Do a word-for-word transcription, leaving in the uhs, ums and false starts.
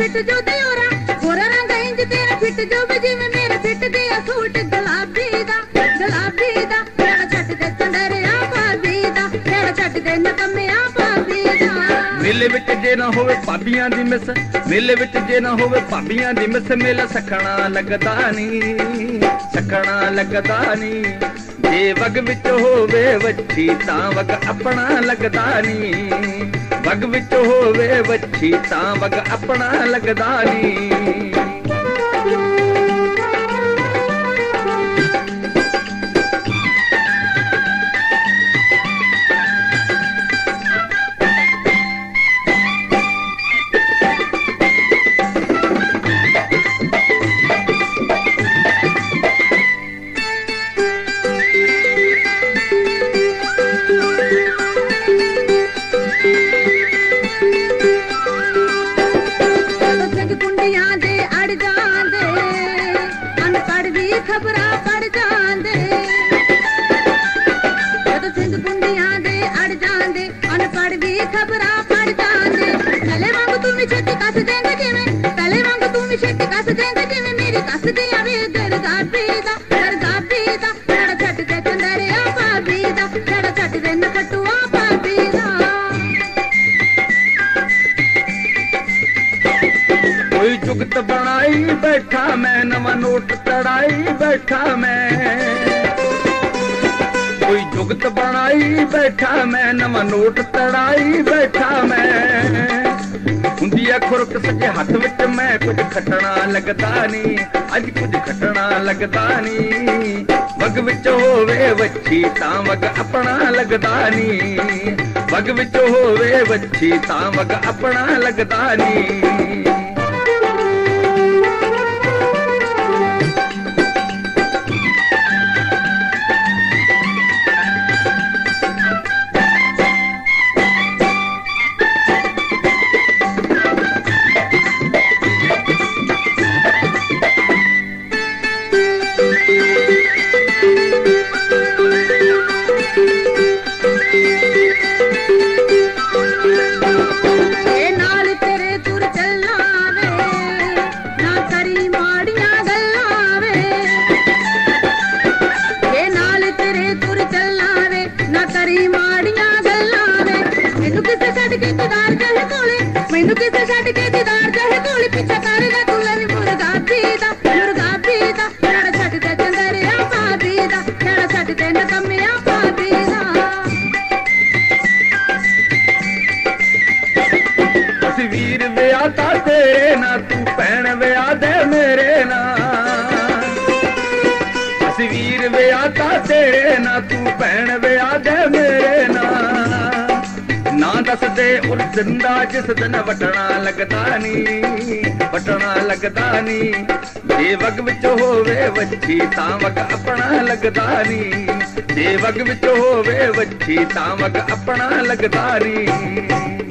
Fit जो दियोरा गोरा रंग इंज तेरा फिट जो भी जिवें मेरे फिट गया सूट गुलाबी दा गुलाबी दा तेरा छट दे चंदरिया भाभी दा तेरा छट दे नकमिया भाभी दा मेले विच जे ना होवे भाबियां दी मिस मेले विच जे ना होवे भाबियां दी मिस मेला सखना लगदा नी सखना लगदा नी जे वग विच होवे वच्छी तां वग अपना लगदा नी वग विच होवे वच्छी तां वग अपना लगदा नी खबरा पड़ जांदे जदों सिंध कुंडियां दे अड़ जांदे अनपढ़ भी खबरा पड़ जांदे तले वांग तू भी छेती कस देंगे जिवें तले वांग तू भी छेती कस देंगे जिवें मेरी कस दियां वे दरगाबी दा दरगाबी दा तेरा छट दे चंदरिया भाभी दा तेरा छट दे नखटुआ भाभी दा कोई जुगत बनाई बैठा मैं नवा नोट चढ़ाई बैठा मैं कोई जुगत बनाई बैठा मैं नवा नोट चढ़ाई बैठा मैं हुंदी खुरक सजे हथ विच मैं कुछ खटना लगदा नी अज कुछ खटना लगदा नी वग विच होवे वच्छी तां वग अपना लगदा नी वग विच होवे वच्छी तां वग अपना लगदा नी मैनू किसे छड्ड के दीदार चाहे कोली पीछा करेगा तू लवी मुर्गाबी दा मुर्गाबी दा तेरा छड्ड दे चंदरिया भाभी दा तेरा छड्ड दे नकमिया भाभी दा असी वीर विआह ता तेरे ना तू भैन विआह दे मेरे ना असी वीर विआह ता तेरे ना तू भैन विआह दे मेरे ना ना दस दे उर जिंदा जिस दिन वटना लगदा नी वटना लगदा नी जे वग विच होवे वच्छी तां वग अपना लगदा नी जे वग विच होवे वच्छी तां वग अपना लगदा नी।